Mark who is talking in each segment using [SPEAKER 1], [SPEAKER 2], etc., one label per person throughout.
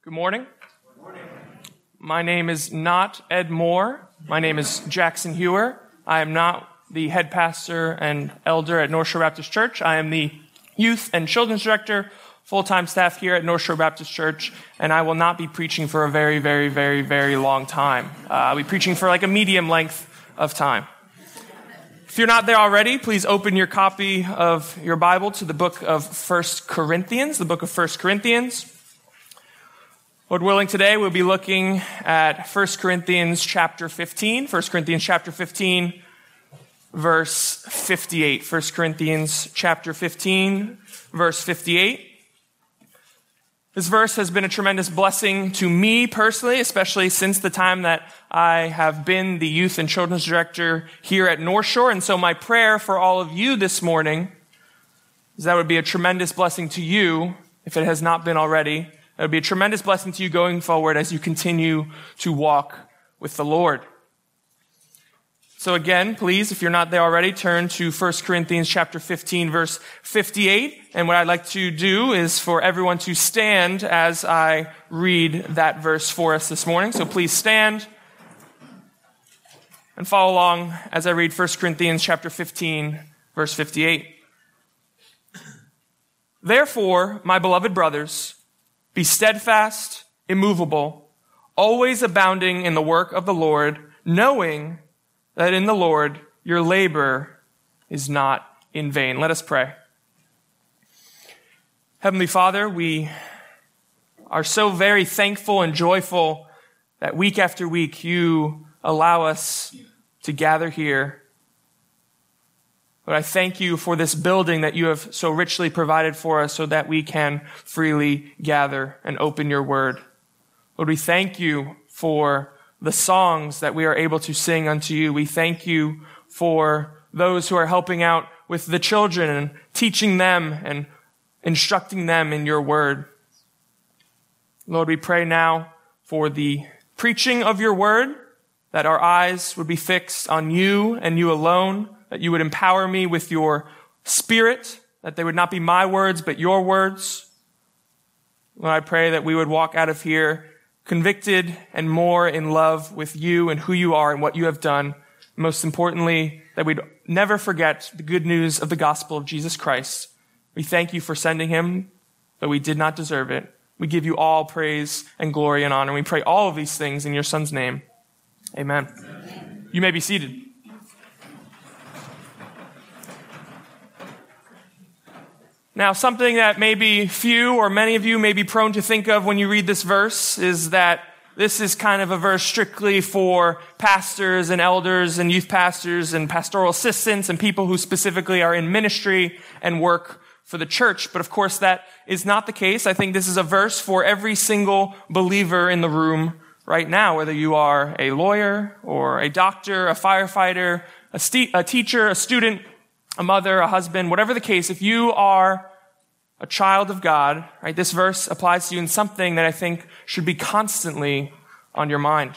[SPEAKER 1] Good morning. Good morning. My name is not Ed Moore. My name is Jackson Hewer. I am not the head pastor and elder at North Shore Baptist Church. I am the youth and children's director, full-time staff here at North Shore Baptist Church, and I will not be preaching for a very, very, very, very long time. I'll be preaching for like a medium length of time. If you're not there already, please open your copy of your Bible to the book of 1 Corinthians, the book of 1 Corinthians. Lord willing, today we'll be looking at 1 Corinthians chapter 15, 1 Corinthians chapter 15, verse 58. 1 Corinthians chapter 15, verse 58. This verse has been a tremendous blessing to me personally, especially since the time that I have been the youth and children's director here at North Shore. And so my prayer for all of you this morning is that it would be a tremendous blessing to you, if it has not been already. It would be a tremendous blessing to you going forward as you continue to walk with the Lord. So again, please, if you're not there already, turn to 1 Corinthians chapter 15, verse 58. And what I'd like to do is for everyone to stand as I read that verse for us this morning. So please stand and follow along as I read 1 Corinthians chapter 15, verse 58. Therefore, my beloved brothers, be steadfast, immovable, always abounding in the work of the Lord, knowing that in the Lord your labor is not in vain. Let us pray. Heavenly Father, we are so very thankful and joyful that week after week you allow us to gather here. But I thank you for this building that you have so richly provided for us so that we can freely gather and open your word. Lord, we thank you for the songs that we are able to sing unto you. We thank you for those who are helping out with the children and teaching them and instructing them in your word. Lord, we pray now for the preaching of your word, that our eyes would be fixed on you and you alone, that you would empower me with your spirit, that they would not be my words, but your words. Lord, I pray that we would walk out of here convicted and more in love with you and who you are and what you have done. Most importantly, that we'd never forget the good news of the gospel of Jesus Christ. We thank you for sending him, though we did not deserve it. We give you all praise and glory and honor. We pray all of these things in your son's name. Amen. You may be seated. Now, something that maybe few or many of you may be prone to think of when you read this verse is that this is kind of a verse strictly for pastors and elders and youth pastors and pastoral assistants and people who specifically are in ministry and work for the church. But of course, that is not the case. I think this is a verse for every single believer in the room right now, whether you are a lawyer or a doctor, a firefighter, a teacher, a student, a mother, a husband, whatever the case. If you are a child of God, right, this verse applies to you in something that I think should be constantly on your mind.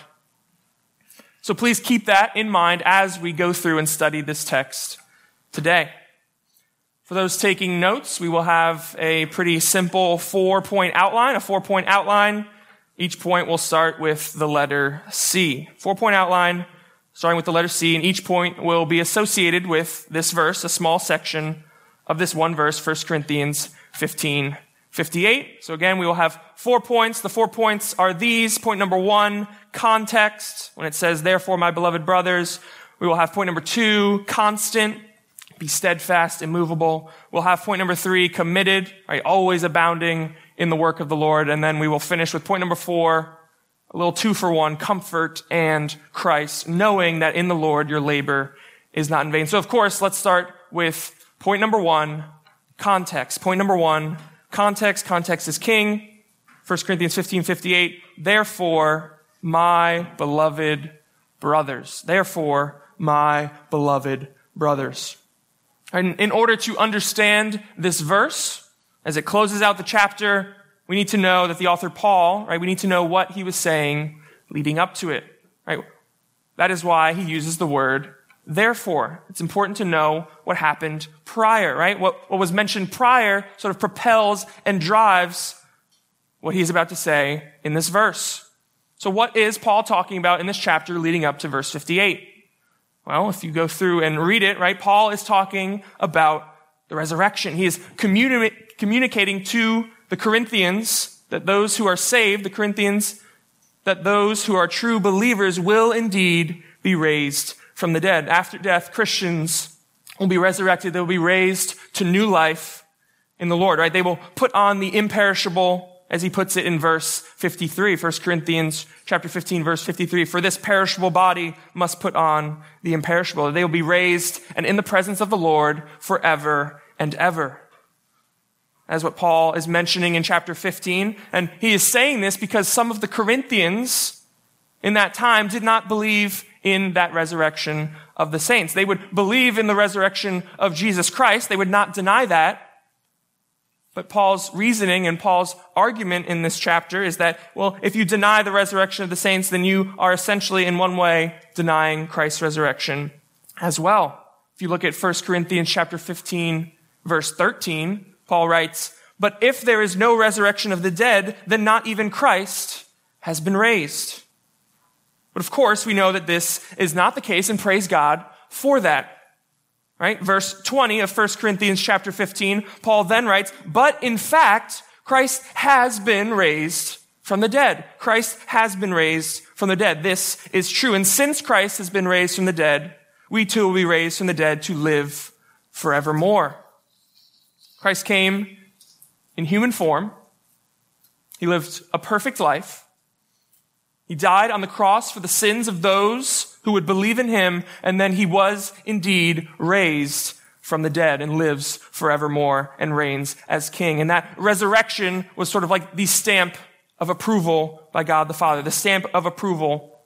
[SPEAKER 1] So please keep that in mind as we go through and study this text today. For those taking notes, we will have a pretty simple 4-point outline. Each point will start with the letter C. 4-point outline, starting with the letter C, and each point will be associated with this verse, a small section of this one verse, 1 Corinthians 15, 58. So again, we will have 4 points. The 4 points are these. Point number 1, context. When it says, therefore, my beloved brothers, we will have point number 2, constant. Be steadfast, immovable. We'll have point number 3, committed, right? Always abounding in the work of the Lord. And then we will finish with point number 4, a little 2-for-1, comfort and Christ, knowing that in the Lord your labor is not in vain. So of course, let's start with point number 1, context. Point number 1, context. Context is king. 1 Corinthians 15:58. Therefore, my beloved brothers. Therefore, my beloved brothers. And in order to understand this verse, as it closes out the chapter, we need to know that the author Paul, right, we need to know what he was saying leading up to it, right? That is why he uses the word therefore. It's important to know what happened prior, right? What was mentioned prior sort of propels and drives what he's about to say in this verse. So what is Paul talking about in this chapter leading up to verse 58? Well, if you go through and read it, right, Paul is talking about the resurrection. He is communicating to the Corinthians that those who are saved, the Corinthians, that those who are true believers will indeed be raised from the dead. After death, Christians will be resurrected. They will be raised to new life in the Lord, right? They will put on the imperishable, as he puts it in verse 53, 1 Corinthians chapter 15, verse 53. For this perishable body must put on the imperishable. They will be raised and in the presence of the Lord forever and ever. As what Paul is mentioning in chapter 15. And he is saying this because some of the Corinthians in that time did not believe in that resurrection of the saints. They would believe in the resurrection of Jesus Christ. They would not deny that. But Paul's reasoning and Paul's argument in this chapter is that, well, if you deny the resurrection of the saints, then you are essentially in one way denying Christ's resurrection as well. If you look at 1 Corinthians chapter 15, verse 13, Paul writes, but if there is no resurrection of the dead, then not even Christ has been raised. But of course, we know that this is not the case, and praise God for that. Right? Verse 20 of 1 Corinthians chapter 15, Paul then writes, but in fact, Christ has been raised from the dead. Christ has been raised from the dead. This is true. And since Christ has been raised from the dead, we too will be raised from the dead to live forevermore. Christ came in human form. He lived a perfect life. He died on the cross for the sins of those who would believe in him, and then he was indeed raised from the dead and lives forevermore and reigns as king. And that resurrection was sort of like the stamp of approval by God the Father, the stamp of approval.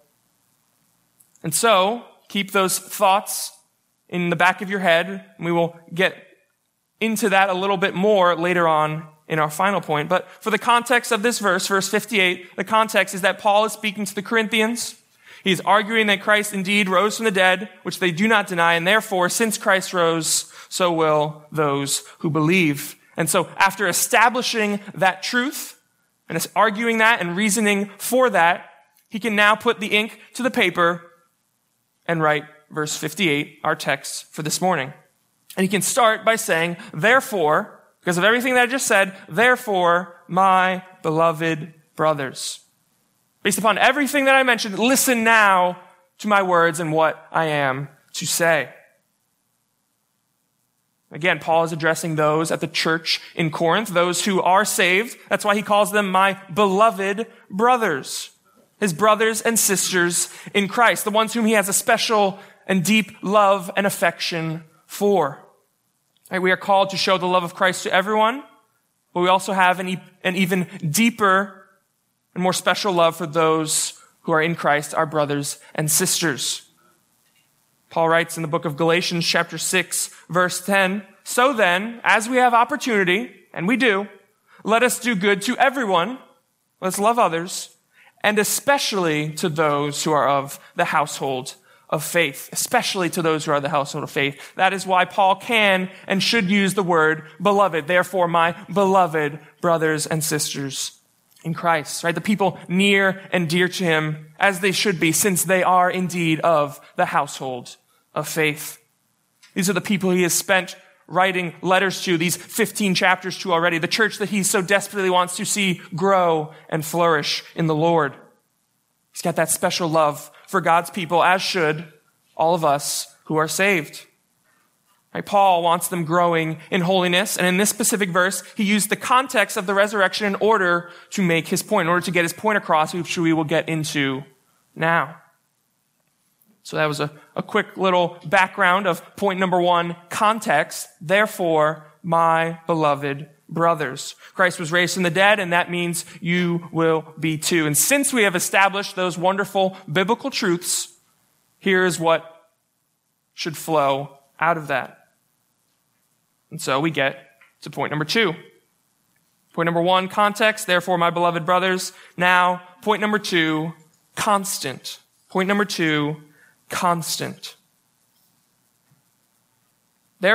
[SPEAKER 1] And so, keep those thoughts in the back of your head, and we will get into that a little bit more later on in our final point. But for the context of this verse, verse 58, the context is that Paul is speaking to the Corinthians. He's arguing that Christ indeed rose from the dead, which they do not deny, and therefore, since Christ rose, so will those who believe. And so, after establishing that truth, and arguing that and reasoning for that, he can now put the ink to the paper and write verse 58, our text for this morning. And he can start by saying, therefore, because of everything that I just said, therefore, my beloved brothers. Based upon everything that I mentioned, listen now to my words and what I am to say. Again, Paul is addressing those at the church in Corinth, those who are saved. That's why he calls them my beloved brothers. His brothers and sisters in Christ, the ones whom he has a special and deep love and affection for. Right, we are called to show the love of Christ to everyone, but we also have an even deeper and more special love for those who are in Christ, our brothers and sisters. Paul writes in the book of Galatians chapter 6, verse 10, so then, as we have opportunity, and we do, let us do good to everyone, let's love others, and especially to those who are of the household of faith, especially to those who are the household of faith. That is why Paul can and should use the word beloved. Therefore, my beloved brothers and sisters in Christ, right? The people near and dear to him as they should be, since they are indeed of the household of faith. These are the people he has spent writing letters to, these 15 chapters to already, the church that he so desperately wants to see grow and flourish in the Lord. He's got that special love for God's people, as should all of us who are saved. Right? Paul wants them growing in holiness, and in this specific verse, he used the context of the resurrection in order to make his point, in order to get his point across, which we will get into now. So that was a quick little background of point number one, context. Therefore, my beloved brothers. Christ was raised from the dead, and that means you will be too. And since we have established those wonderful biblical truths, here is what should flow out of that. And so we get to point number two. Point number one, context. Therefore, my beloved brothers. Now, point number two, constant. Point number two, constant.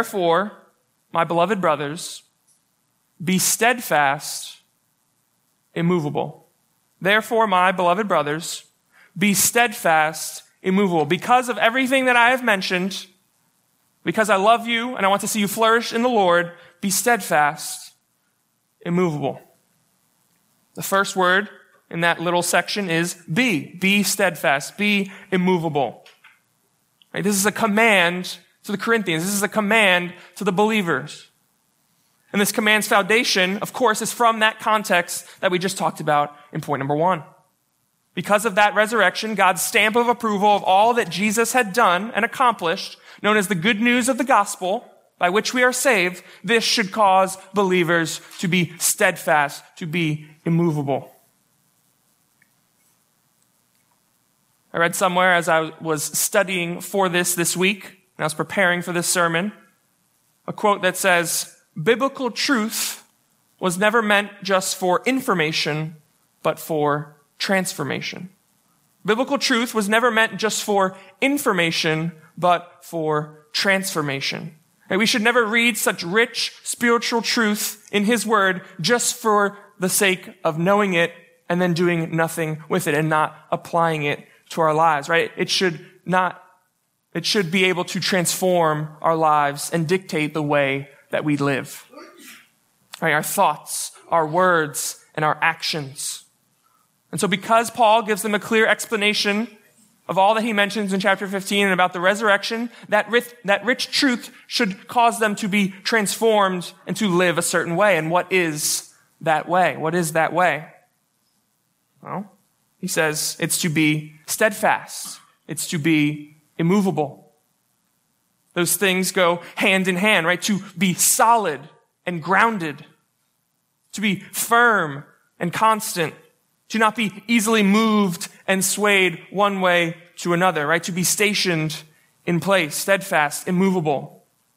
[SPEAKER 1] Therefore, my beloved brothers, be steadfast, immovable. Therefore, my beloved brothers, be steadfast, immovable. Because of everything that I have mentioned, because I love you and I want to see you flourish in the Lord, be steadfast, immovable. The first word in that little section is be. Be steadfast. Be immovable. Right? This is a command to the Corinthians. This is a command to the believers. And this command's foundation, of course, is from that context that we just talked about in point number 1. Because of that resurrection, God's stamp of approval of all that Jesus had done and accomplished, known as the good news of the gospel, by which we are saved, this should cause believers to be steadfast, to be immovable. I read somewhere as I was studying for this week, and I was preparing for this sermon, a quote that says, "Biblical truth was never meant just for information, but for transformation." Biblical truth was never meant just for information, but for transformation. And we should never read such rich spiritual truth in His Word just for the sake of knowing it and then doing nothing with it and not applying it to our lives, right? It should be able to transform our lives and dictate the way that we live. Right? Our thoughts, our words, and our actions. And so because Paul gives them a clear explanation of all that he mentions in chapter 15 and about the resurrection, that rich truth should cause them to be transformed and to live a certain way. And what is that way? What is that way? Well, he says it's to be steadfast. It's to be immovable. Those things go hand in hand, right? To be solid and grounded. To be firm and constant. To not be easily moved and swayed one way to another, right? To be stationed in place, steadfast, immovable.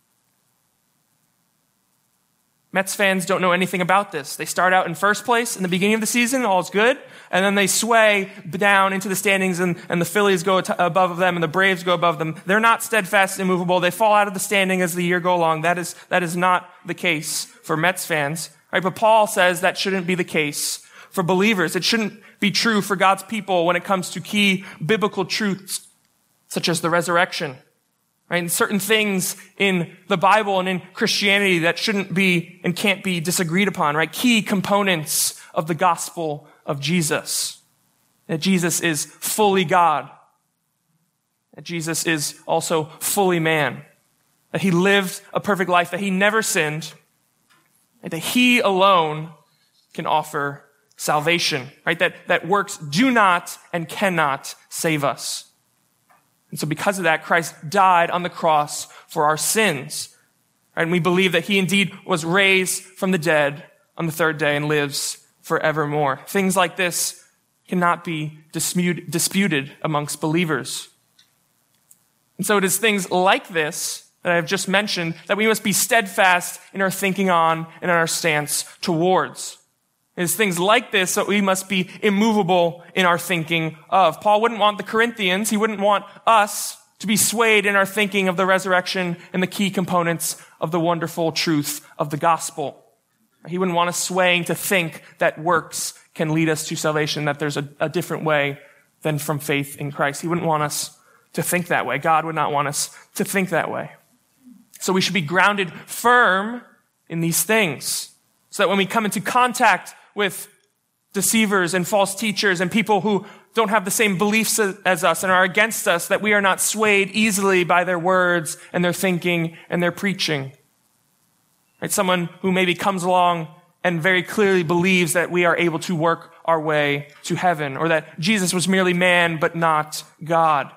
[SPEAKER 1] Mets fans don't know anything about this. They start out in first place in the beginning of the season, all is good, and then they sway down into the standings and the Phillies go above them and the Braves go above them. They're not steadfast, immovable. They fall out of the standing as the year go along. That is not the case for Mets fans, right? But Paul says that shouldn't be the case for believers. It shouldn't be true for God's people when it comes to key biblical truths, such as the resurrection. Right? And certain things in the Bible and in Christianity that shouldn't be and can't be disagreed upon, right? Key components of the gospel of Jesus. That Jesus is fully God. That Jesus is also fully man. That he lived a perfect life, that he never sinned, and that he alone can offer salvation, right? That works do not and cannot save us. And so because of that, Christ died on the cross for our sins. Right? And we believe that he indeed was raised from the dead on the third day and lives forevermore. Things like this cannot be disputed amongst believers. And so it is things like this that I have just mentioned that we must be steadfast in our thinking on and in our stance towards. It is things like this that we must be immovable in our thinking of. Paul wouldn't want the Corinthians, he wouldn't want us to be swayed in our thinking of the resurrection and the key components of the wonderful truth of the gospel. He wouldn't want us swaying to think that works can lead us to salvation, that there's a different way than from faith in Christ. He wouldn't want us to think that way. God would not want us to think that way. So we should be grounded firm in these things so that when we come into contact with deceivers and false teachers and people who don't have the same beliefs as us and are against us, that we are not swayed easily by their words and their thinking and their preaching. Right? Someone who maybe comes along and very clearly believes that we are able to work our way to heaven, or that Jesus was merely man but not God.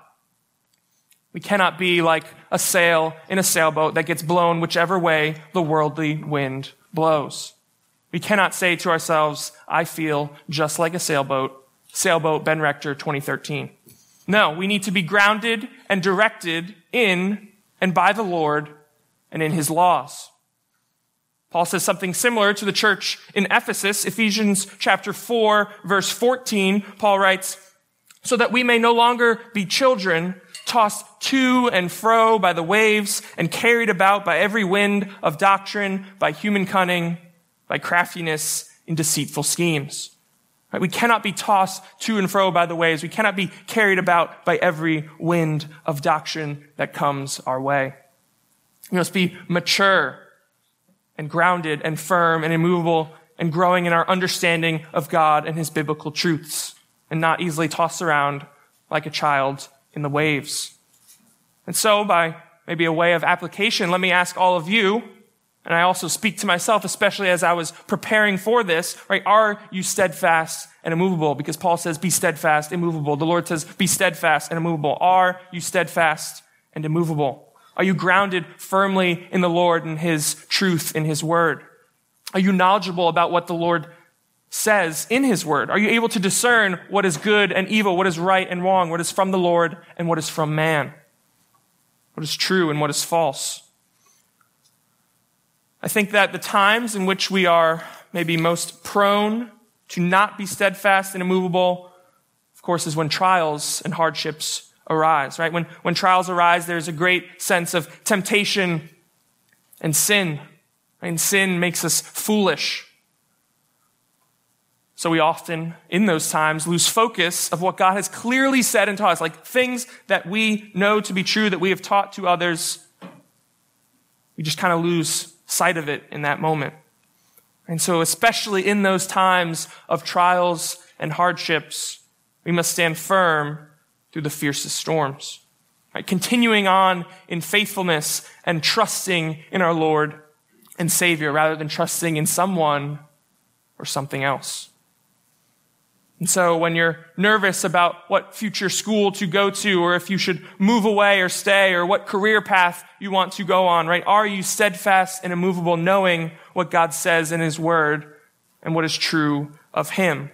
[SPEAKER 1] We cannot be like a sail in a sailboat that gets blown whichever way the worldly wind blows. We cannot say to ourselves, I feel just like a sailboat. Sailboat, Ben Rector, 2013. No, we need to be grounded and directed in and by the Lord and in his laws. Paul says something similar to the church in Ephesus. Ephesians chapter 4, verse 14, Paul writes, so that we may no longer be children, tossed to and fro by the waves and carried about by every wind of doctrine, by human cunning, by craftiness in deceitful schemes. Right? We cannot be tossed to and fro by the waves. We cannot be carried about by every wind of doctrine that comes our way. We must be mature and grounded and firm and immovable and growing in our understanding of God and his biblical truths, and not easily tossed around like a child in the waves. And so, by maybe a way of application, let me ask all of you, and I also speak to myself, especially as I was preparing for this, right? Are you steadfast and immovable? Because Paul says, be steadfast, immovable. The Lord says, be steadfast and immovable. Are you steadfast and immovable? Are you grounded firmly in the Lord and his truth in his word? Are you knowledgeable about what the Lord says in his word? Are you able to discern what is good and evil, what is right and wrong, what is from the Lord and what is from man? What is true and what is false? I think that the times in which we are maybe most prone to not be steadfast and immovable, of course, is when trials and hardships arise, right? When trials arise, there's a great sense of temptation and sin. And sin makes us foolish. So we often, in those times, lose focus of what God has clearly said and taught us, like things that we know to be true, that we have taught to others. We just kind of lose sight of it in that moment. And so especially in those times of trials and hardships, we must stand firm through the fiercest storms. Right? Continuing on in faithfulness and trusting in our Lord and Savior rather than trusting in someone or something else. And so when you're nervous about what future school to go to, or if you should move away or stay, or what career path you want to go on, right? Are you steadfast and immovable, knowing what God says in his word and what is true of him?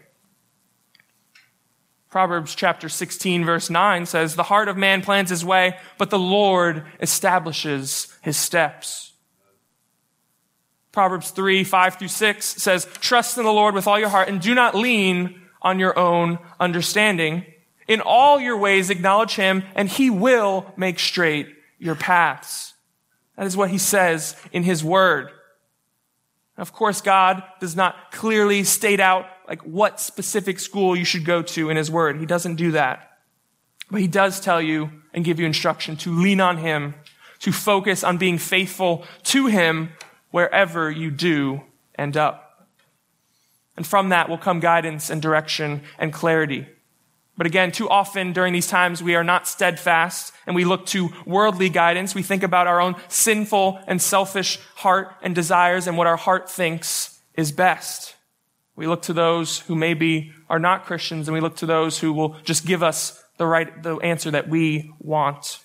[SPEAKER 1] Proverbs chapter 16, verse 9 says, the heart of man plans his way, but the Lord establishes his steps. Proverbs 3, 5 through 6 says, trust in the Lord with all your heart and do not lean on your own understanding. In all your ways acknowledge him, and he will make straight your paths. That is what he says in his word. Of course, God does not clearly state out like what specific school you should go to in his word. He doesn't do that. But he does tell you and give you instruction to lean on him, to focus on being faithful to him wherever you do end up. And from that will come guidance and direction and clarity. But again, too often during these times, we are not steadfast and we look to worldly guidance. We think about our own sinful and selfish heart and desires and what our heart thinks is best. We look to those who maybe are not Christians, and we look to those who will just give us the answer that we want.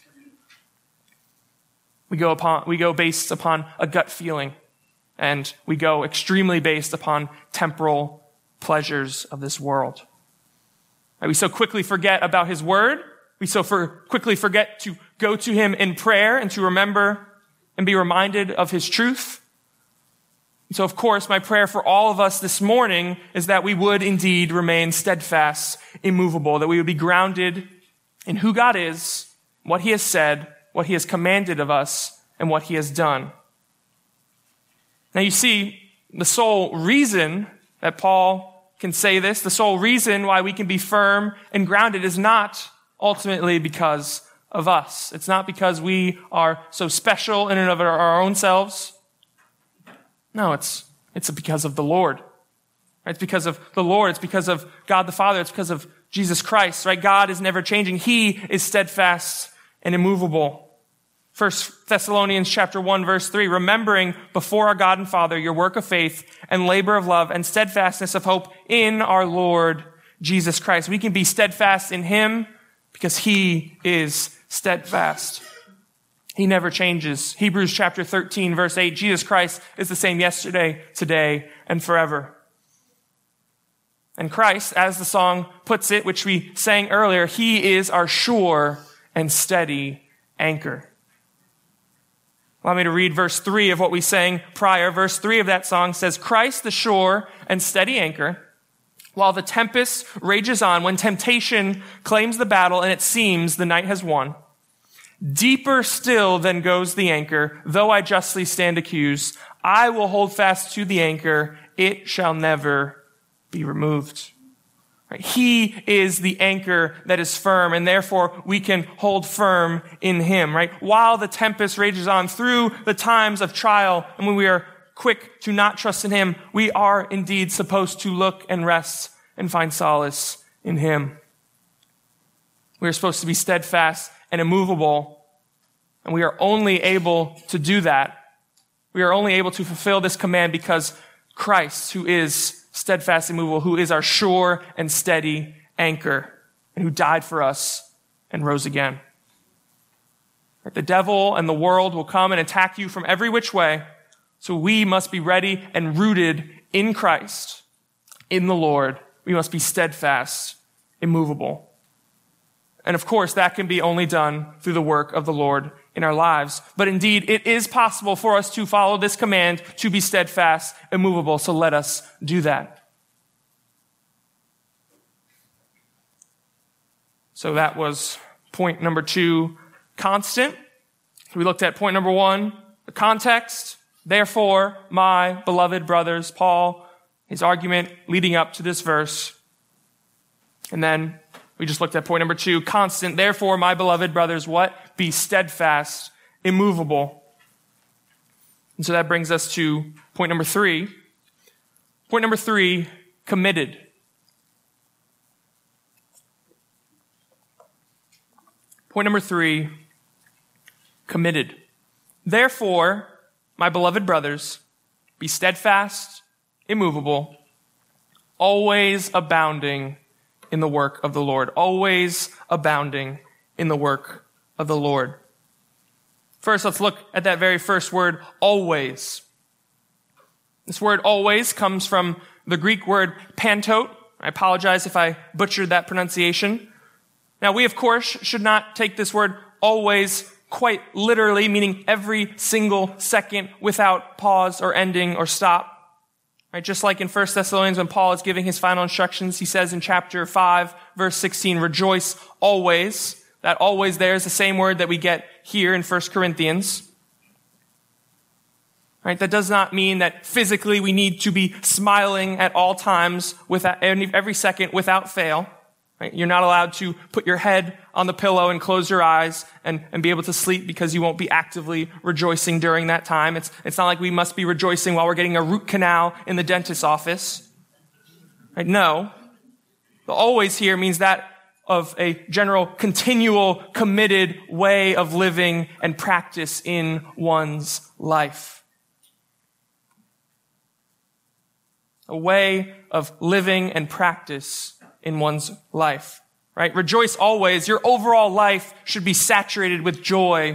[SPEAKER 1] We go based upon a gut feeling. And we go extremely based upon temporal pleasures of this world. We so quickly forget about his word. We so quickly forget to go to him in prayer and to remember and be reminded of his truth. And so, of course, my prayer for all of us this morning is that we would indeed remain steadfast, immovable, that we would be grounded in who God is, what he has said, what he has commanded of us, and what he has done. Now you see, the sole reason that Paul can say this, the sole reason why we can be firm and grounded is not ultimately because of us. It's not because we are so special in and of our own selves. No, it's because of the Lord. It's because of the Lord. It's because of God the Father. It's because of Jesus Christ, right? God is never changing. He is steadfast and immovable. 1 Thessalonians chapter 1, verse 3, remembering before our God and Father your work of faith and labor of love and steadfastness of hope in our Lord Jesus Christ. We can be steadfast in him because he is steadfast. He never changes. Hebrews chapter 13, verse 8, Jesus Christ is the same yesterday, today, and forever. And Christ, as the song puts it, which we sang earlier, he is our sure and steady anchor. Allow me to read verse 3 of what we sang prior. Verse 3 of that song says, Christ the sure and steady anchor, while the tempest rages on, when temptation claims the battle and it seems the night has won. Deeper still than goes the anchor, though I justly stand accused, I will hold fast to the anchor, it shall never be removed. Right? He is the anchor that is firm, and therefore we can hold firm in him, right? While the tempest rages on, through the times of trial, and when we are quick to not trust in him, we are indeed supposed to look and rest and find solace in him. We are supposed to be steadfast and immovable, and we are only able to do that. We are only able to fulfill this command because Christ, who is steadfast and immovable, who is our sure and steady anchor, and who died for us and rose again. The devil and the world will come and attack you from every which way, so we must be ready and rooted in Christ, in the Lord. We must be steadfast, immovable. And of course, that can be only done through the work of the Lord in our lives. But indeed, it is possible for us to follow this command to be steadfast, immovable. So let us do that. So that was point number 2, constant. We looked at point number 1, the context. Therefore, my beloved brothers, Paul, his argument leading up to this verse. And then we just looked at point number 2, constant. Therefore, my beloved brothers, what? Be steadfast, immovable. And so that brings us to point number 3. Point number 3, committed. Point number 3, committed. Therefore, my beloved brothers, be steadfast, immovable, always abounding in the work of the Lord. Always abounding in the work of the Lord. First, let's look at that very first word, always. This word always comes from the Greek word pantote. I apologize if I butchered that pronunciation. Now, we, of course, should not take this word always quite literally, meaning every single second without pause or ending or stop. Right, just like in 1 Thessalonians when Paul is giving his final instructions, he says in chapter 5, verse 16, rejoice always. That always there is the same word that we get here in 1 Corinthians. Right, that does not mean that physically we need to be smiling at all times, every second without fail. Right? You're not allowed to put your head on the pillow and close your eyes and be able to sleep because you won't be actively rejoicing during that time. It's not like we must be rejoicing while we're getting a root canal in the dentist's office. Right? No. The always here means that of a general, continual, committed way of living and practice in one's life. A way of living and practice in one's life, right? Rejoice always. Your overall life should be saturated with joy,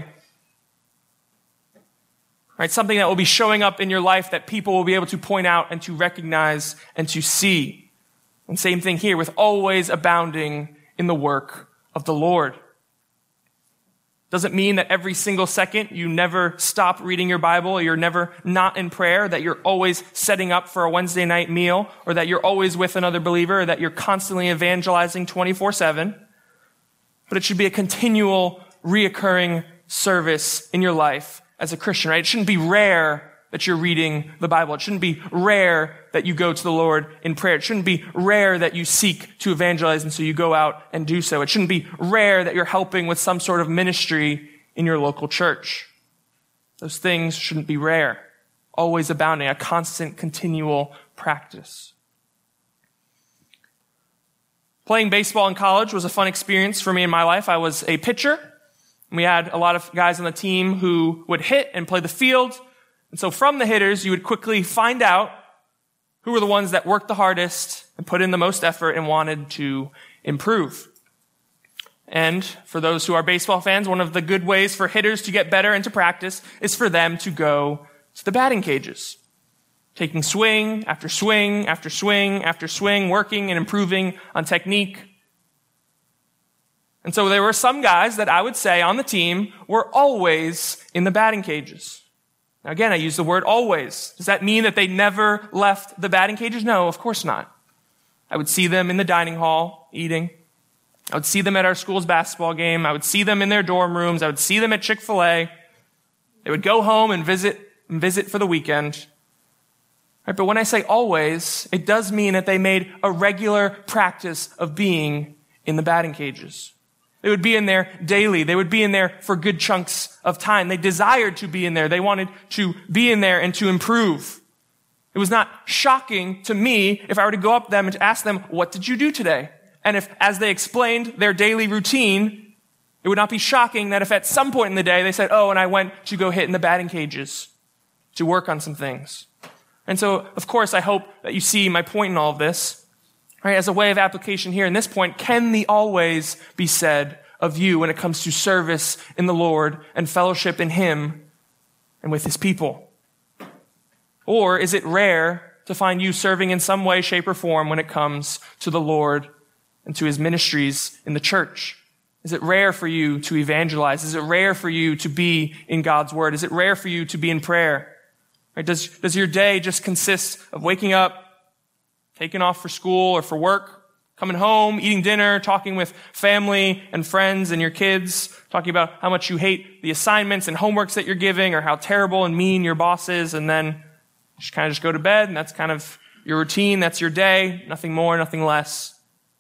[SPEAKER 1] right? Something that will be showing up in your life that people will be able to point out and to recognize and to see. And same thing here with always abounding in the work of the Lord. Doesn't mean that every single second you never stop reading your Bible, or you're never not in prayer, that you're always setting up for a Wednesday night meal, or that you're always with another believer, or that you're constantly evangelizing 24/7. But it should be a continual, reoccurring service in your life as a Christian, right? It shouldn't be rare that you're reading the Bible. It shouldn't be rare that you go to the Lord in prayer. It shouldn't be rare that you seek to evangelize and so you go out and do so. It shouldn't be rare that you're helping with some sort of ministry in your local church. Those things shouldn't be rare. Always abounding, a constant, continual practice. Playing baseball in college was a fun experience for me in my life. I was a pitcher. We had a lot of guys on the team who would hit and play the field. And so from the hitters, you would quickly find out who were the ones that worked the hardest and put in the most effort and wanted to improve. And for those who are baseball fans, one of the good ways for hitters to get better and to practice is for them to go to the batting cages, taking swing after swing after swing after swing, working and improving on technique. And so there were some guys that I would say on the team were always in the batting cages. Now again, I use the word always. Does that mean that they never left the batting cages? No, of course not. I would see them in the dining hall eating. I would see them at our school's basketball game. I would see them in their dorm rooms. I would see them at Chick-fil-A. They would go home and visit for the weekend. Right? But when I say always, it does mean that they made a regular practice of being in the batting cages. They would be in there daily. They would be in there for good chunks of time. They desired to be in there. They wanted to be in there and to improve. It was not shocking to me if I were to go up to them and to ask them, what did you do today? And if, as they explained their daily routine, it would not be shocking that if at some point in the day they said, oh, and I went to go hit in the batting cages to work on some things. And so, of course, I hope that you see my point in all of this. Right, as a way of application here in this point, can the always be said of you when it comes to service in the Lord and fellowship in Him and with His people? Or is it rare to find you serving in some way, shape, or form when it comes to the Lord and to His ministries in the church? Is it rare for you to evangelize? Is it rare for you to be in God's Word? Is it rare for you to be in prayer? Right, does your day just consist of waking up, taking off for school or for work, coming home, eating dinner, talking with family and friends and your kids, talking about how much you hate the assignments and homeworks that you're giving or how terrible and mean your boss is, and then just kind of just go to bed, and that's kind of your routine, that's your day, nothing more, nothing less.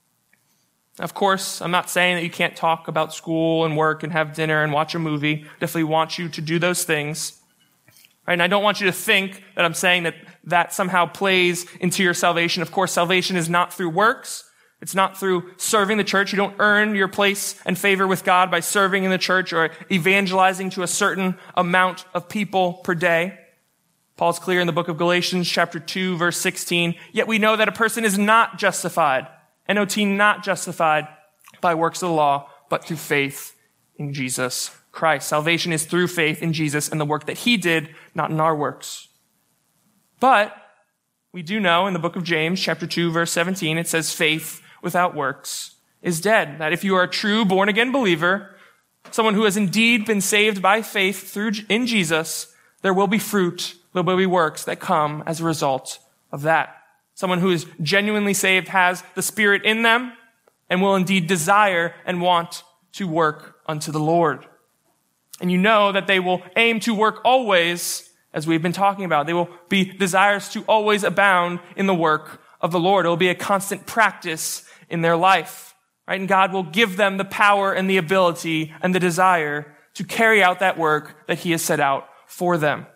[SPEAKER 1] Of course, I'm not saying that you can't talk about school and work and have dinner and watch a movie. Definitely want you to do those things. Right? And I don't want you to think that I'm saying that somehow plays into your salvation. Of course, salvation is not through works. It's not through serving the church. You don't earn your place and favor with God by serving in the church or evangelizing to a certain amount of people per day. Paul's clear in the book of Galatians, chapter 2, verse 16. Yet we know that a person is not justified, N-O-T, not justified by works of the law, but through faith in Jesus Christ. Salvation is through faith in Jesus and the work that He did, not in our works. But we do know in the book of James, chapter 2, verse 17, it says faith without works is dead. That if you are a true born-again believer, someone who has indeed been saved by faith in Jesus, there will be fruit, there will be works that come as a result of that. Someone who is genuinely saved has the Spirit in them and will indeed desire and want to work unto the Lord. And you know that they will aim to work always, as we've been talking about. They will be desirous to always abound in the work of the Lord. It will be a constant practice in their life, right? And God will give them the power and the ability and the desire to carry out that work that He has set out for them.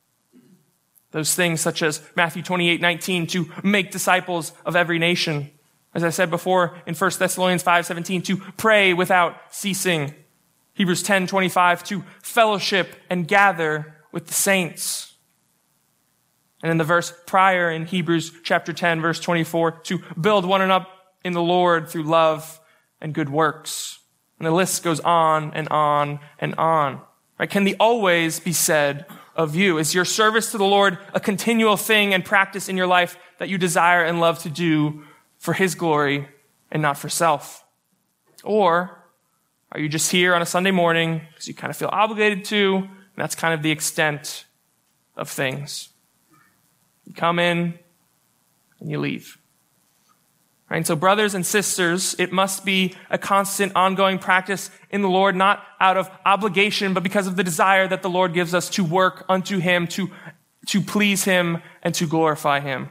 [SPEAKER 1] Those things such as Matthew 28:19, to make disciples of every nation. As I said before in 1 Thessalonians 5:17, to pray without ceasing. Hebrews 10:25, to fellowship and gather with the saints. And in the verse prior in Hebrews chapter 10, verse 24, to build one another in the Lord through love and good works. And the list goes on and on and on. Right? Can the always be said of you? Is your service to the Lord a continual thing and practice in your life that you desire and love to do for His glory and not for self? Or are you just here on a Sunday morning because you kind of feel obligated to, and that's kind of the extent of things? You come in and you leave. Right? And so brothers and sisters, it must be a constant ongoing practice in the Lord, not out of obligation, but because of the desire that the Lord gives us to work unto Him, to please Him, and to glorify Him.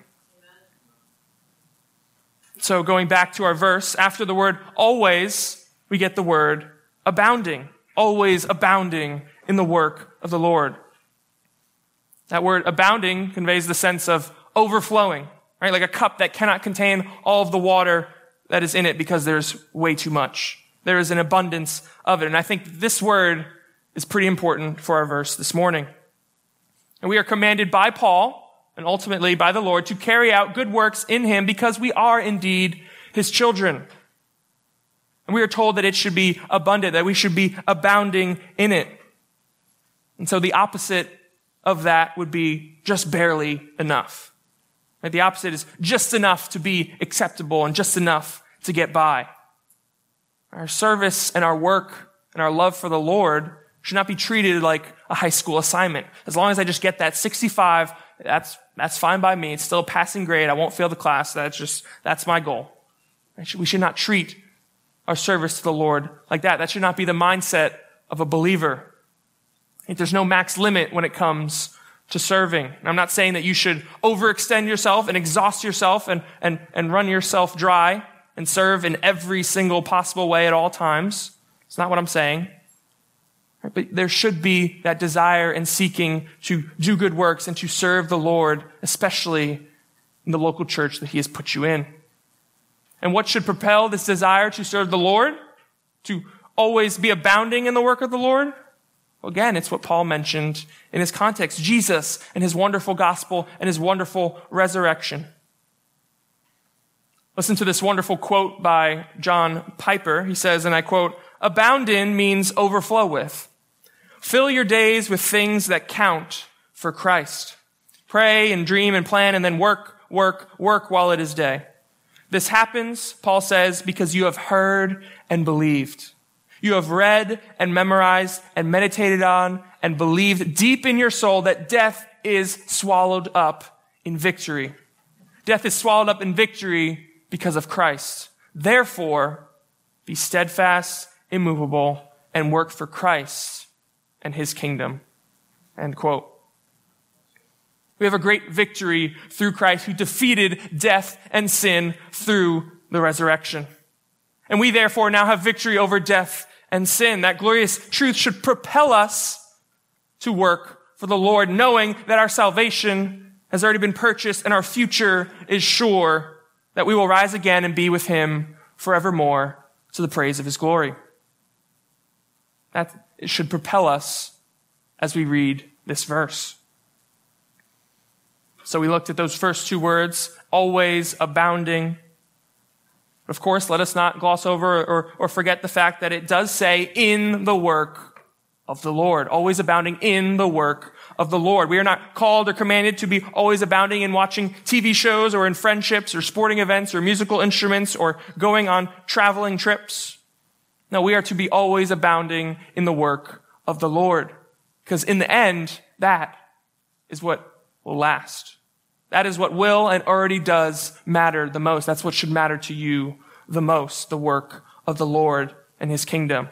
[SPEAKER 1] So going back to our verse, after the word always, we get the word abounding, always abounding in the work of the Lord. That word abounding conveys the sense of overflowing, right? Like a cup that cannot contain all of the water that is in it because there's way too much. There is an abundance of it. And I think this word is pretty important for our verse this morning. And we are commanded by Paul and ultimately by the Lord to carry out good works in Him because we are indeed His children. And we are told that it should be abundant, that we should be abounding in it. And so the opposite of that would be just barely enough. Right? The opposite is just enough to be acceptable and just enough to get by. Our service and our work and our love for the Lord should not be treated like a high school assignment. As long as I just get that 65, that's fine by me. It's still a passing grade. I won't fail the class. That's my goal. We should not treat our service to the Lord like that. That should not be the mindset of a believer. There's no max limit when it comes to serving. I'm not saying that you should overextend yourself and exhaust yourself and run yourself dry and serve in every single possible way at all times. It's not what I'm saying. But there should be that desire and seeking to do good works and to serve the Lord, especially in the local church that he has put you in. And what should propel this desire to serve the Lord? To always be abounding in the work of the Lord? Well, again, it's what Paul mentioned in his context. Jesus and his wonderful gospel and his wonderful resurrection. Listen to this wonderful quote by John Piper. He says, and I quote, "Abound in means overflow with. Fill your days with things that count for Christ. Pray and dream and plan and then work while it is day. This happens," Paul says, "because you have heard and believed. You have read and memorized and meditated on and believed deep in your soul that death is swallowed up in victory. Death is swallowed up in victory because of Christ. Therefore, be steadfast, immovable, and work for Christ and his kingdom." End quote. We have a great victory through Christ who defeated death and sin through the resurrection. And we therefore now have victory over death and sin. That glorious truth should propel us to work for the Lord, knowing that our salvation has already been purchased and our future is sure, that we will rise again and be with him forevermore to the praise of his glory. That should propel us as we read this verse. So we looked at those first two words, always abounding. Of course, let us not gloss over or forget the fact that it does say in the work of the Lord, always abounding in the work of the Lord. We are not called or commanded to be always abounding in watching TV shows or in friendships or sporting events or musical instruments or going on traveling trips. No, we are to be always abounding in the work of the Lord. Because in the end, that is what will last. That is what will and already does matter the most. That's what should matter to you the most, the work of the Lord and his kingdom.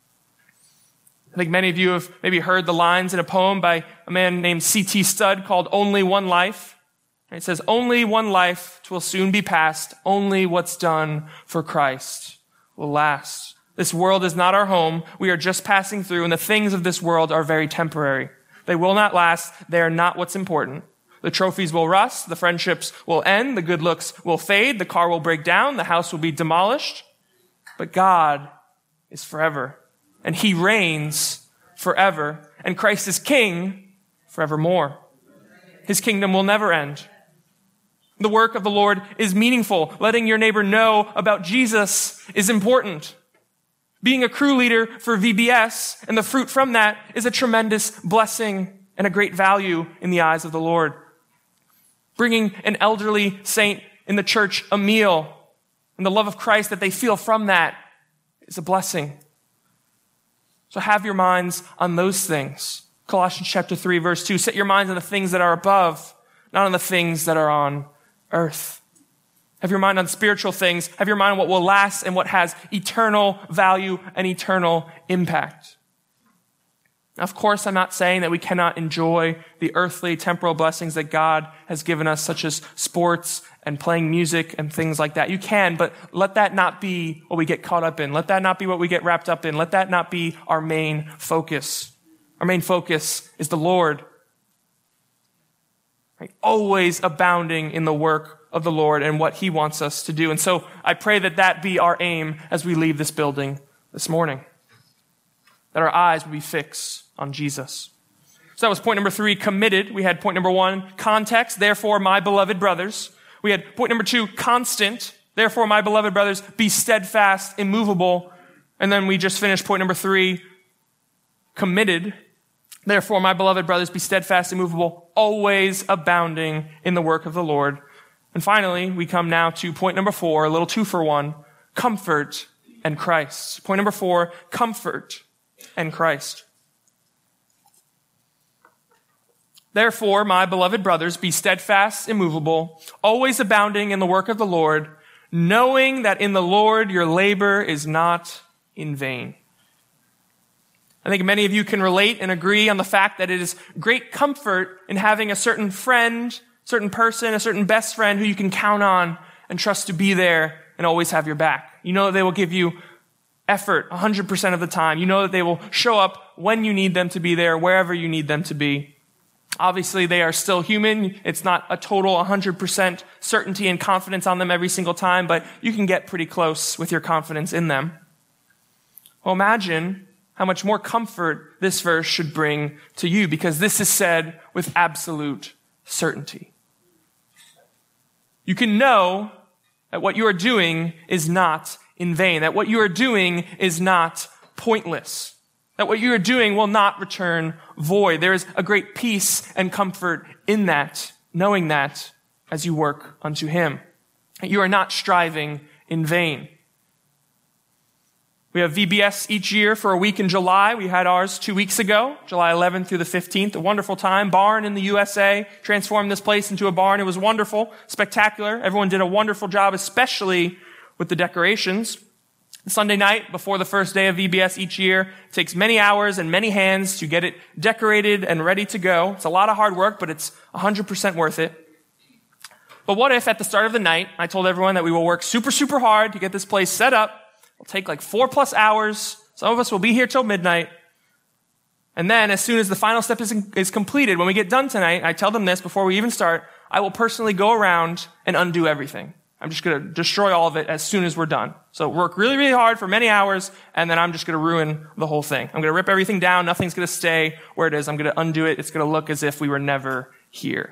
[SPEAKER 1] I think many of you have maybe heard the lines in a poem by a man named C.T. Studd called Only One Life. And it says, "Only one life, 'twill soon be past. Only what's done for Christ will last." This world is not our home. We are just passing through, and the things of this world are very temporary. They will not last. They are not what's important. The trophies will rust, the friendships will end, the good looks will fade, the car will break down, the house will be demolished. But God is forever, and he reigns forever, and Christ is king forevermore. His kingdom will never end. The work of the Lord is meaningful. Letting your neighbor know about Jesus is important. Being a crew leader for VBS and the fruit from that is a tremendous blessing and a great value in the eyes of the Lord. Bringing an elderly saint in the church a meal and the love of Christ that they feel from that is a blessing. So have your minds on those things. Colossians chapter 3, verse 2, set your minds on the things that are above, not on the things that are on earth. Have your mind on spiritual things. Have your mind on what will last and what has eternal value and eternal impact. Now, of course, I'm not saying that we cannot enjoy the earthly, temporal blessings that God has given us, such as sports and playing music and things like that. You can, but let that not be what we get caught up in. Let that not be what we get wrapped up in. Let that not be our main focus. Our main focus is the Lord. Right? Always abounding in the work of the Lord and what he wants us to do. And so I pray that that be our aim as we leave this building this morning. That our eyes will be fixed on Jesus. So that was point number 3, committed. We had point number 1, context. Therefore, my beloved brothers. We had point number 2, constant. Therefore, my beloved brothers, be steadfast, immovable. And then we just finished point number 3, committed. Therefore, my beloved brothers, be steadfast, immovable, always abounding in the work of the Lord. And finally, we come now to point number 4, a little 2 for 1, comfort and Christ. Point number 4, comfort and Christ. Therefore, my beloved brothers, be steadfast, immovable, always abounding in the work of the Lord, knowing that in the Lord your labor is not in vain. I think many of you can relate and agree on the fact that it is great comfort in having a certain friend, certain person, a certain best friend who you can count on and trust to be there and always have your back. You know that they will give you effort 100% of the time. You know that they will show up when you need them to be there, wherever you need them to be. Obviously, they are still human. It's not a total 100% certainty and confidence on them every single time, but you can get pretty close with your confidence in them. Well, imagine how much more comfort this verse should bring to you, because this is said with absolute certainty. You can know that what you are doing is not in vain, that what you are doing is not pointless, that what you are doing will not return void. There is a great peace and comfort in that, knowing that as you work unto Him. You are not striving in vain. We have VBS each year for a week in July. We had ours 2 weeks ago, July 11th through the 15th. A wonderful time. Barn in the USA transformed this place into a barn. It was wonderful, spectacular. Everyone did a wonderful job, especially with the decorations. Sunday night, before the first day of VBS each year, it takes many hours and many hands to get it decorated and ready to go. It's a lot of hard work, but it's 100% worth it. But what if at the start of the night, I told everyone that we will work super, super hard to get this place set up. It'll take like 4+ hours. Some of us will be here till midnight. And then as soon as the final step is completed, when we get done tonight, I tell them this before we even start, I will personally go around and undo everything. I'm just going to destroy all of it as soon as we're done. So work really, really hard for many hours, and then I'm just going to ruin the whole thing. I'm going to rip everything down. Nothing's going to stay where it is. I'm going to undo it. It's going to look as if we were never here.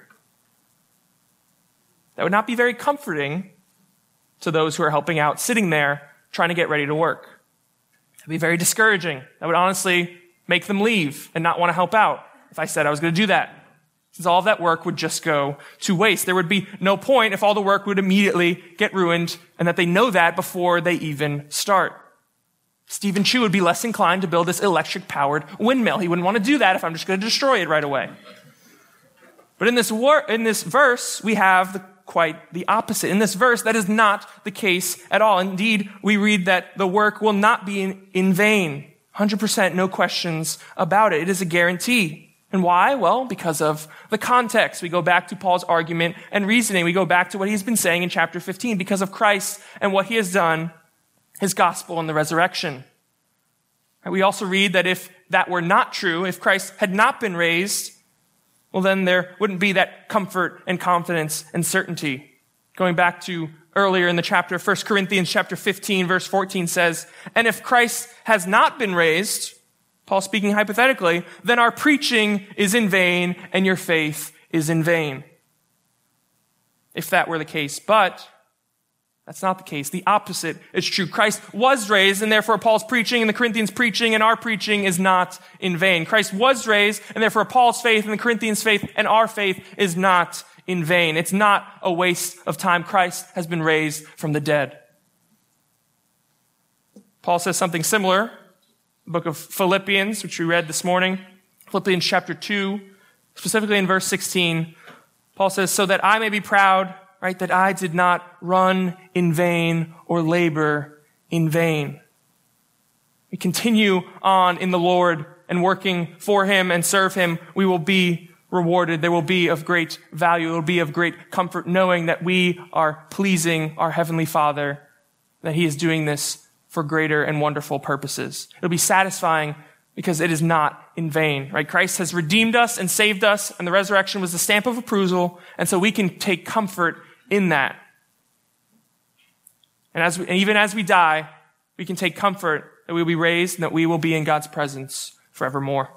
[SPEAKER 1] That would not be very comforting to those who are helping out, sitting there, trying to get ready to work. It'd be very discouraging. That would honestly make them leave and not want to help out if I said I was going to do that. Since all of that work would just go to waste. There would be no point if all the work would immediately get ruined and that they know that before they even start. Stephen Chu would be less inclined to build this electric-powered windmill. He wouldn't want to do that if I'm just going to destroy it right away. But in this verse, we have quite the opposite. In this verse, that is not the case at all. Indeed, we read that the work will not be in vain. 100%, no questions about it. It is a guarantee. And why? Well, because of the context. We go back to Paul's argument and reasoning. We go back to what he's been saying in chapter 15, because of Christ and what he has done, his gospel and the resurrection. And we also read that if that were not true, if Christ had not been raised, well, then there wouldn't be that comfort and confidence and certainty. Going back to earlier in the chapter, 1 Corinthians chapter 15, verse 14 says, "And if Christ has not been raised," Paul speaking hypothetically, "then our preaching is in vain and your faith is in vain." If that were the case, but that's not the case. The opposite is true. Christ was raised, and therefore Paul's preaching and the Corinthians' preaching and our preaching is not in vain. Christ was raised, and therefore Paul's faith and the Corinthians' faith and our faith is not in vain. It's not a waste of time. Christ has been raised from the dead. Paul says something similar. The book of Philippians, which we read this morning, Philippians chapter 2, specifically in verse 16, Paul says, "So that I may be proud, right, that I did not run in vain or labor in vain." We continue on in the Lord and working for Him and serve Him. We will be rewarded. There will be of great value. It will be of great comfort knowing that we are pleasing our Heavenly Father, that He is doing this for greater and wonderful purposes. It'll be satisfying because it is not in vain, right? Christ has redeemed us and saved us, and the resurrection was the stamp of approval, and so we can take comfort in that. And even as we die, we can take comfort that we will be raised and that we will be in God's presence forevermore.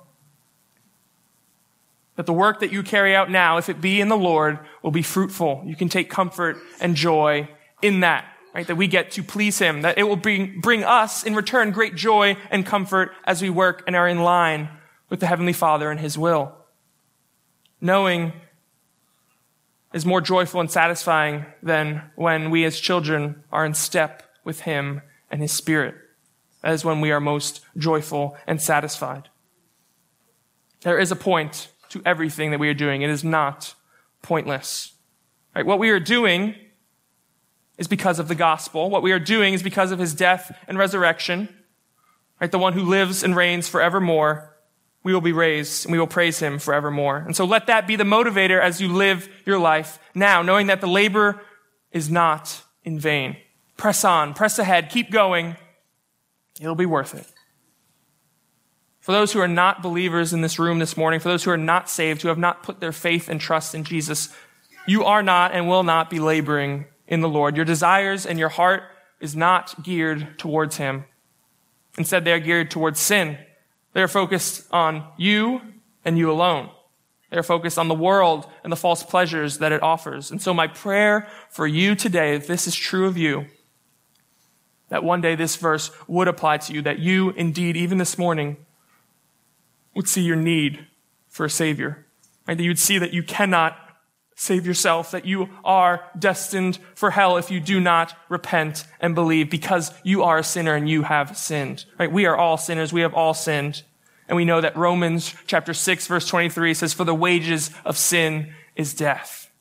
[SPEAKER 1] That the work that you carry out now, if it be in the Lord, will be fruitful. You can take comfort and joy in that. Right, that we get to please Him, that it will bring us in return great joy and comfort as we work and are in line with the Heavenly Father and His will. Knowing is more joyful and satisfying than when we as children are in step with Him and His Spirit. That is when we are most joyful and satisfied. There is a point to everything that we are doing. It is not pointless. Right, what we are doing is because of the gospel. What we are doing is because of His death and resurrection. right? The one who lives and reigns forevermore, we will be raised and we will praise him forevermore. And so let that be the motivator as you live your life now, knowing that the labor is not in vain. Press on, press ahead, keep going. It'll be worth it. For those who are not believers in this room this morning, for those who are not saved, who have not put their faith and trust in Jesus, you are not and will not be laboring in the Lord. Your desires and your heart is not geared towards him. Instead, they are geared towards sin. They are focused on you and you alone. They are focused on the world and the false pleasures that it offers. And so my prayer for you today, if this is true of you, that one day this verse would apply to you, that you indeed, even this morning, would see your need for a Savior. Right? That you would see that you cannot save yourself, that you are destined for hell if you do not repent and believe, because you are a sinner and you have sinned. Right? We are all sinners. We have all sinned. And we know that Romans chapter 6, verse 23 says, "For the wages of sin is death."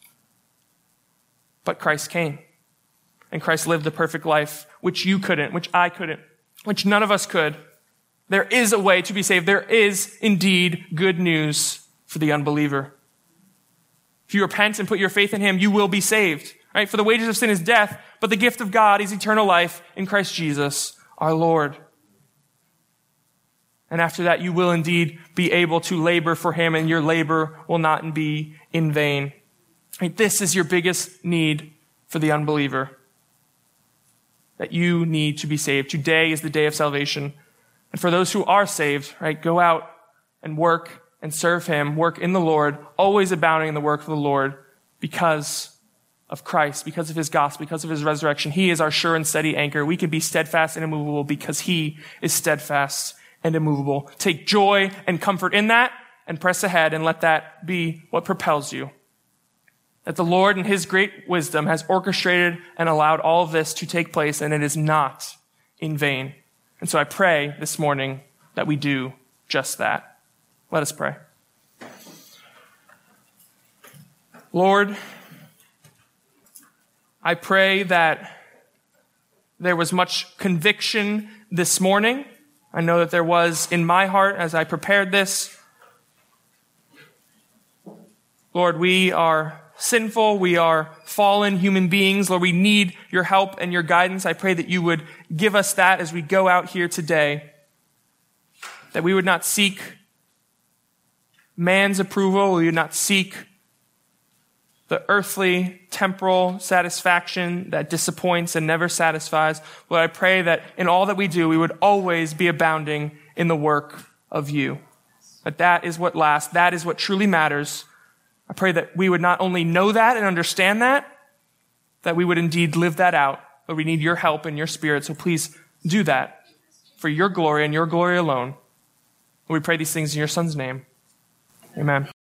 [SPEAKER 1] But Christ came. And Christ lived the perfect life, which you couldn't, which I couldn't, which none of us could. There is a way to be saved. There is indeed good news for the unbeliever. If you repent and put your faith in him, you will be saved. Right? For the wages of sin is death, but the gift of God is eternal life in Christ Jesus, our Lord. And after that, you will indeed be able to labor for him, and your labor will not be in vain. Right? This is your biggest need for the unbeliever. That you need to be saved. Today is the day of salvation. And for those who are saved, right, go out and work and serve him, work in the Lord, always abounding in the work of the Lord because of Christ, because of his gospel, because of his resurrection. He is our sure and steady anchor. We can be steadfast and immovable because he is steadfast and immovable. Take joy and comfort in that and press ahead and let that be what propels you. That the Lord in his great wisdom has orchestrated and allowed all of this to take place, and it is not in vain. And so I pray this morning that we do just that. Let us pray. Lord, I pray that there was much conviction this morning. I know that there was in my heart as I prepared this. Lord, we are sinful. We are fallen human beings. Lord, we need your help and your guidance. I pray that you would give us that as we go out here today, that we would not seek man's approval. We would not seek the earthly, temporal satisfaction that disappoints and never satisfies. Lord, I pray that in all that we do, we would always be abounding in the work of you. That is what lasts. That is what truly matters. I pray that we would not only know that and understand that we would indeed live that out. But we need your help and your spirit. So please do that for your glory and your glory alone. We pray these things in your Son's name. Amen.